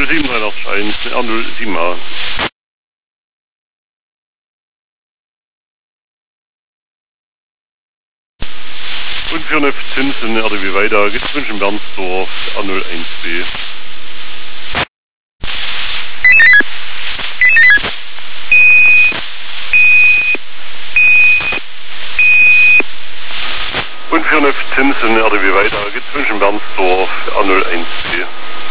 0781 R07A. Und für eine Zinsen RDW weiter geht es München Bernsdorf R01B. Und für eine Zinsen RDW weiter geht es München Bernsdorf R01B.